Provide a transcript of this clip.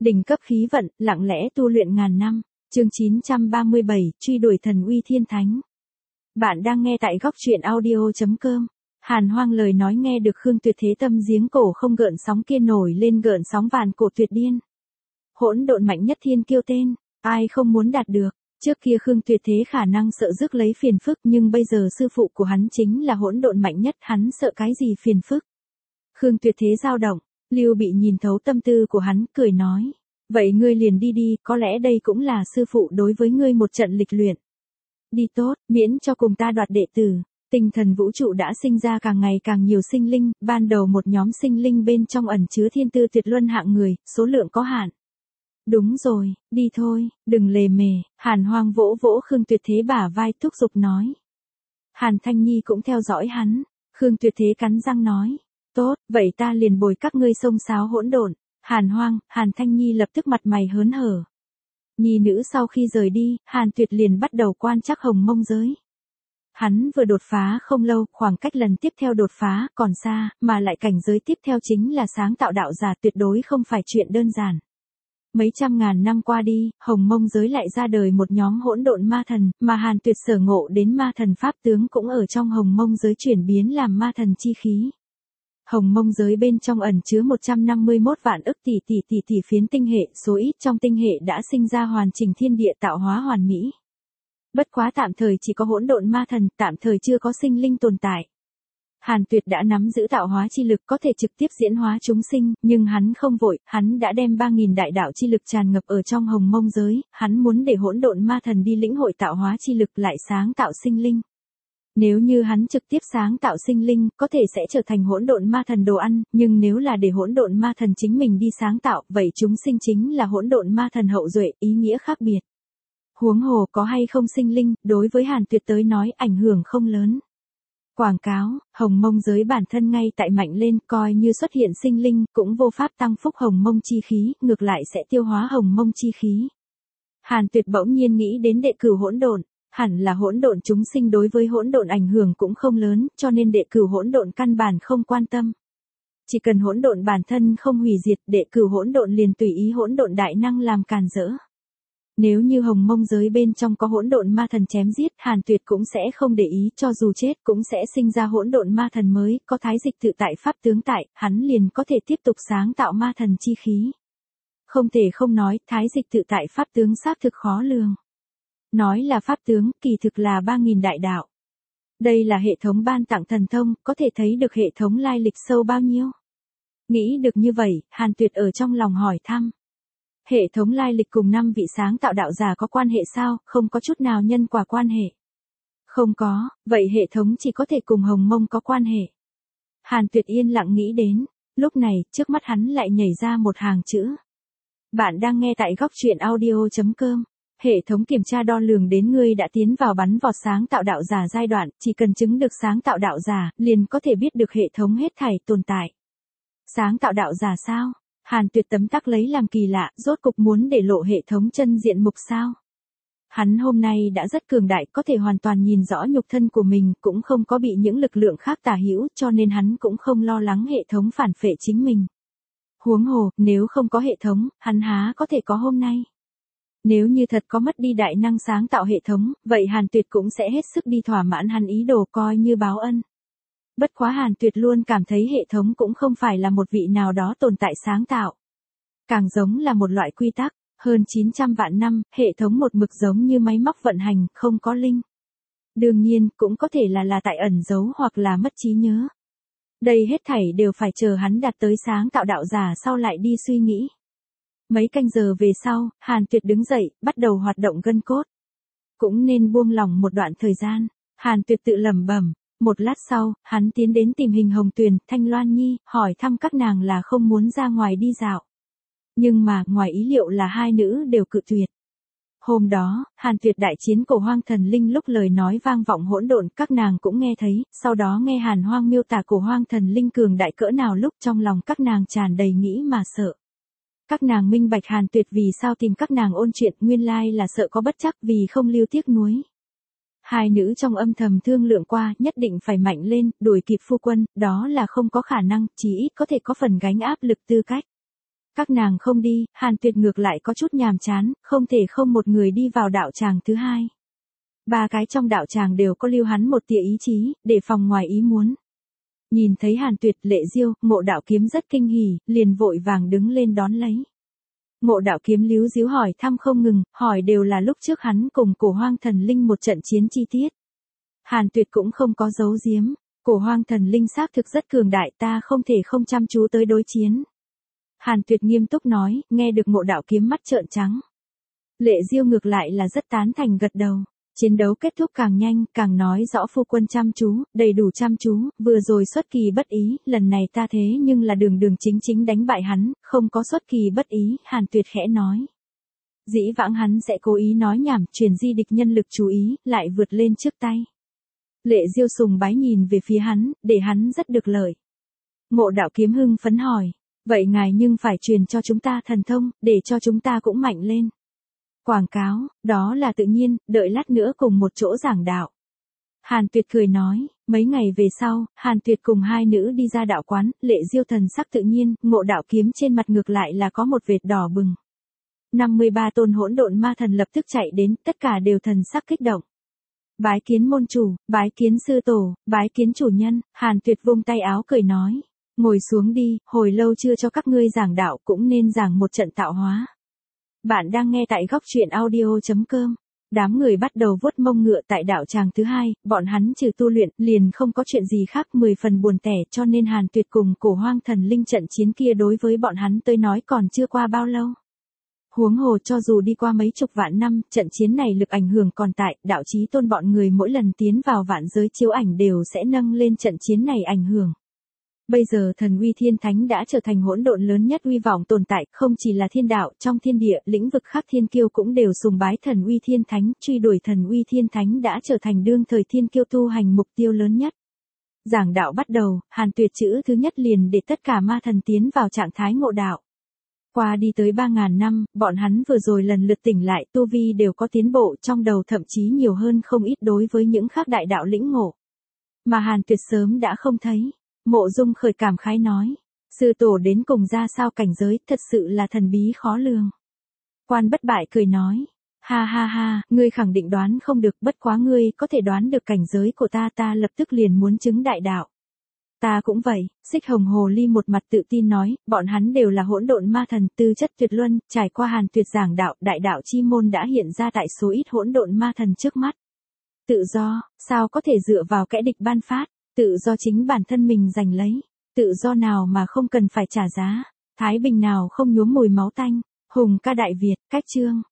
Đỉnh cấp khí vận, lặng lẽ tu luyện ngàn năm. Chương 937, truy đuổi thần uy thiên thánh. Bạn đang nghe tại góc truyện audio.com. Hàn Hoang lời nói nghe được Khương Tuyệt thế tâm giếng cổ không gợn sóng kia nổi lên gợn sóng vạn cổ tuyệt điên. Hỗn độn mạnh nhất thiên kiêu tên, ai không muốn đạt được. Trước kia Khương Tuyệt thế khả năng sợ rước lấy phiền phức, nhưng bây giờ sư phụ của hắn chính là hỗn độn mạnh nhất, hắn sợ cái gì phiền phức. Khương Tuyệt thế dao động, Lưu Bị nhìn thấu tâm tư của hắn, cười nói. Vậy ngươi liền đi đi, có lẽ đây cũng là sư phụ đối với ngươi một trận lịch luyện. Đi tốt, miễn cho cùng ta đoạt đệ tử. Tinh thần vũ trụ đã sinh ra càng ngày càng nhiều sinh linh, ban đầu một nhóm sinh linh bên trong ẩn chứa thiên tư tuyệt luân hạng người, số lượng có hạn. Đúng rồi, đi thôi, đừng lề mề. Hàn Hoang vỗ vỗ Khương Tuyệt thế bả vai thúc giục nói. Hàn Thanh Nhi cũng theo dõi hắn. Khương Tuyệt thế cắn răng nói. Tốt, vậy ta liền bồi các ngươi xông xáo hỗn độn. Hàn Hoang, Hàn Thanh Nhi lập tức mặt mày hớn hở. Nhi nữ sau khi rời đi, Hàn Tuyệt liền bắt đầu quan trắc hồng mông giới. Hắn vừa đột phá không lâu, khoảng cách lần tiếp theo đột phá còn xa, mà lại cảnh giới tiếp theo chính là sáng tạo đạo giả, tuyệt đối không phải chuyện đơn giản. Mấy trăm ngàn năm qua đi, hồng mông giới lại ra đời một nhóm hỗn độn ma thần, mà Hàn Tuyệt sở ngộ đến ma thần pháp tướng cũng ở trong hồng mông giới chuyển biến làm ma thần chi khí. Hồng mông giới bên trong ẩn chứa 151 vạn ức tỷ phiến tinh hệ, số ít trong tinh hệ đã sinh ra hoàn chỉnh thiên địa tạo hóa hoàn mỹ. Bất quá tạm thời chỉ có hỗn độn ma thần, tạm thời chưa có sinh linh tồn tại. Hàn Tuyệt đã nắm giữ tạo hóa chi lực có thể trực tiếp diễn hóa chúng sinh, nhưng hắn không vội, hắn đã đem 3.000 đại đạo chi lực tràn ngập ở trong hồng mông giới, hắn muốn để hỗn độn ma thần đi lĩnh hội tạo hóa chi lực lại sáng tạo sinh linh. Nếu như hắn trực tiếp sáng tạo sinh linh, có thể sẽ trở thành hỗn độn ma thần đồ ăn, nhưng nếu là để hỗn độn ma thần chính mình đi sáng tạo, vậy chúng sinh chính là hỗn độn ma thần hậu duệ, ý nghĩa khác biệt. Huống hồ có hay không sinh linh, đối với Hàn Tuyệt tới nói ảnh hưởng không lớn. Quảng cáo, hồng mông giới bản thân ngay tại mạnh lên, coi như xuất hiện sinh linh, cũng vô pháp tăng phúc hồng mông chi khí, ngược lại sẽ tiêu hóa hồng mông chi khí. Hàn Tuyệt bỗng nhiên nghĩ đến đệ cửu hỗn độn. Hẳn là hỗn độn chúng sinh đối với hỗn độn ảnh hưởng cũng không lớn, cho nên đệ cửu hỗn độn căn bản không quan tâm. Chỉ cần hỗn độn bản thân không hủy diệt, đệ cửu hỗn độn liền tùy ý hỗn độn đại năng làm càn rỡ. Nếu như hồng mông giới bên trong có hỗn độn ma thần chém giết, Hàn Tuyệt cũng sẽ không để ý, cho dù chết cũng sẽ sinh ra hỗn độn ma thần mới, có thái dịch tự tại pháp tướng tại, hắn liền có thể tiếp tục sáng tạo ma thần chi khí. Không thể không nói, thái dịch tự tại pháp tướng xác thực khó lường. Nói là pháp tướng, kỳ thực là 3.000 đại đạo. Đây là hệ thống ban tặng thần thông, có thể thấy được hệ thống lai lịch sâu bao nhiêu. Nghĩ được như vậy, Hàn Tuyệt ở trong lòng hỏi thăm. Hệ thống lai lịch cùng 5 vị sáng tạo đạo giả có quan hệ sao, không có chút nào nhân quả quan hệ. Không có, vậy hệ thống chỉ có thể cùng hồng mông có quan hệ. Hàn Tuyệt yên lặng nghĩ đến, lúc này, trước mắt hắn lại nhảy ra một hàng chữ. Bạn đang nghe tại góc truyện audio.com. Hệ thống kiểm tra đo lường đến ngươi đã tiến vào bắn vọt sáng tạo đạo giả giai đoạn, chỉ cần chứng được sáng tạo đạo giả, liền có thể biết được hệ thống hết thảy tồn tại. Sáng tạo đạo giả sao? Hàn Tuyệt tấm tắc lấy làm kỳ lạ, rốt cục muốn để lộ hệ thống chân diện mục sao? Hắn hôm nay đã rất cường đại, có thể hoàn toàn nhìn rõ nhục thân của mình, cũng không có bị những lực lượng khác tả hữu, cho nên hắn cũng không lo lắng hệ thống phản phệ chính mình. Huống hồ, nếu không có hệ thống, hắn há có thể có hôm nay. Nếu như thật có mất đi đại năng sáng tạo hệ thống, vậy Hàn Tuyệt cũng sẽ hết sức đi thỏa mãn hắn ý đồ coi như báo ân. Bất quá Hàn Tuyệt luôn cảm thấy hệ thống cũng không phải là một vị nào đó tồn tại sáng tạo. Càng giống là một loại quy tắc, hơn 900 vạn năm, hệ thống một mực giống như máy móc vận hành, không có linh. Đương nhiên, cũng có thể là tại ẩn giấu hoặc là mất trí nhớ. Đây hết thảy đều phải chờ hắn đạt tới sáng tạo đạo giả sau lại đi suy nghĩ. Mấy canh giờ về sau, Hàn Tuyệt đứng dậy, bắt đầu hoạt động gân cốt. Cũng nên buông lỏng một đoạn thời gian. Hàn Tuyệt tự lẩm bẩm. Một lát sau, hắn tiến đến tìm Hình Hồng Tuyền, Thanh Loan Nhi, hỏi thăm các nàng là không muốn ra ngoài đi dạo. Nhưng mà, ngoài ý liệu là hai nữ đều cự tuyệt. Hôm đó, Hàn Tuyệt đại chiến Cổ Hoang thần linh lúc lời nói vang vọng hỗn độn, các nàng cũng nghe thấy, sau đó nghe Hàn Hoang miêu tả Cổ Hoang thần linh cường đại cỡ nào lúc trong lòng các nàng tràn đầy nghĩ mà sợ. Các nàng minh bạch Hàn Tuyệt vì sao tìm các nàng ôn chuyện, nguyên lai là sợ có bất trắc vì không lưu tiếc nuối. Hai nữ trong âm thầm thương lượng qua, nhất định phải mạnh lên, đuổi kịp phu quân, đó là không có khả năng, chỉ ít có thể có phần gánh áp lực tư cách. Các nàng không đi, Hàn Tuyệt ngược lại có chút nhàm chán, không thể không một người đi vào đạo tràng thứ hai. Ba cái trong đạo tràng đều có lưu hắn một tia ý chí, để phòng ngoài ý muốn. Nhìn thấy Hàn Tuyệt, Lệ Diêu, Ngộ Đạo Kiếm rất kinh hỉ, liền vội vàng đứng lên đón lấy. Ngộ Đạo Kiếm líu díu hỏi thăm không ngừng, hỏi đều là lúc trước hắn cùng Cổ Hoang Thần Linh một trận chiến chi tiết. Hàn Tuyệt cũng không có giấu giếm, Cổ Hoang Thần Linh xác thực rất cường đại, ta không thể không chăm chú tới đối chiến. Hàn Tuyệt nghiêm túc nói, nghe được Ngộ Đạo Kiếm mắt trợn trắng. Lệ Diêu ngược lại là rất tán thành gật đầu. Chiến đấu kết thúc càng nhanh, càng nói rõ phu quân chăm chú, đầy đủ chăm chú, vừa rồi xuất kỳ bất ý, lần này ta thế nhưng là đường đường chính chính đánh bại hắn, không có xuất kỳ bất ý, Hàn Tuyệt khẽ nói. Dĩ vãng hắn sẽ cố ý nói nhảm, truyền di địch nhân lực chú ý, lại vượt lên trước tay. Lệ Diêu sùng bái nhìn về phía hắn, để hắn rất được lợi. Ngộ Đạo Kiếm hưng phấn hỏi, vậy ngài nhưng phải truyền cho chúng ta thần thông, để cho chúng ta cũng mạnh lên. Quảng cáo, đó là tự nhiên, đợi lát nữa cùng một chỗ giảng đạo. Hàn Tuyệt cười nói, mấy ngày về sau, Hàn Tuyệt cùng hai nữ đi ra đạo quán, Lệ Diêu thần sắc tự nhiên, Ngộ Đạo Kiếm trên mặt ngược lại là có một vệt đỏ bừng. 53 tôn hỗn độn ma thần lập tức chạy đến, tất cả đều thần sắc kích động. Bái kiến môn chủ, bái kiến sư tổ, bái kiến chủ nhân, Hàn Tuyệt vung tay áo cười nói, ngồi xuống đi, hồi lâu chưa cho các ngươi giảng đạo cũng nên giảng một trận tạo hóa. Bạn đang nghe tại góc truyện audio.com. Đám người bắt đầu vuốt mông ngựa tại đạo tràng thứ hai, bọn hắn trừ tu luyện, liền không có chuyện gì khác 10 phần buồn tẻ cho nên Hàn Tuyệt cùng Cổ Hoang Thần Linh trận chiến kia đối với bọn hắn tới nói còn chưa qua bao lâu. Huống hồ cho dù đi qua mấy chục vạn năm, trận chiến này lực ảnh hưởng còn tại, đạo chí tôn bọn người mỗi lần tiến vào vạn giới chiếu ảnh đều sẽ nâng lên trận chiến này ảnh hưởng. Bây giờ thần uy thiên thánh đã trở thành hỗn độn lớn nhất uy vọng tồn tại, không chỉ là thiên đạo, trong thiên địa, lĩnh vực khác thiên kiêu cũng đều sùng bái thần uy thiên thánh, truy đuổi thần uy thiên thánh đã trở thành đương thời thiên kiêu tu hành mục tiêu lớn nhất. Giảng đạo bắt đầu, Hàn Tuyệt chữ thứ nhất liền để tất cả ma thần tiến vào trạng thái ngộ đạo. Qua đi tới 3.000 năm, bọn hắn vừa rồi lần lượt tỉnh lại, tu vi đều có tiến bộ, trong đầu thậm chí nhiều hơn không ít đối với những khác đại đạo lĩnh ngộ. Mà Hàn Tuyệt sớm đã không thấy. Mộ Dung khởi cảm khái nói, sư tổ đến cùng ra sao cảnh giới, thật sự là thần bí khó lường. Quan Bất Bại cười nói, ha ha ha, ngươi khẳng định đoán không được, bất quá ngươi có thể đoán được cảnh giới của ta, ta lập tức liền muốn chứng đại đạo. Ta cũng vậy, Xích Hồng Hồ Ly một mặt tự tin nói, bọn hắn đều là hỗn độn ma thần, tư chất tuyệt luân, trải qua Hàn Tuyệt giảng đạo, đại đạo chi môn đã hiện ra tại số ít hỗn độn ma thần trước mắt. Tự do, sao có thể dựa vào kẻ địch ban phát? Tự do chính bản thân mình giành lấy, tự do nào mà không cần phải trả giá, thái bình nào không nhuốm mùi máu tanh, hùng ca Đại Việt, cách chương.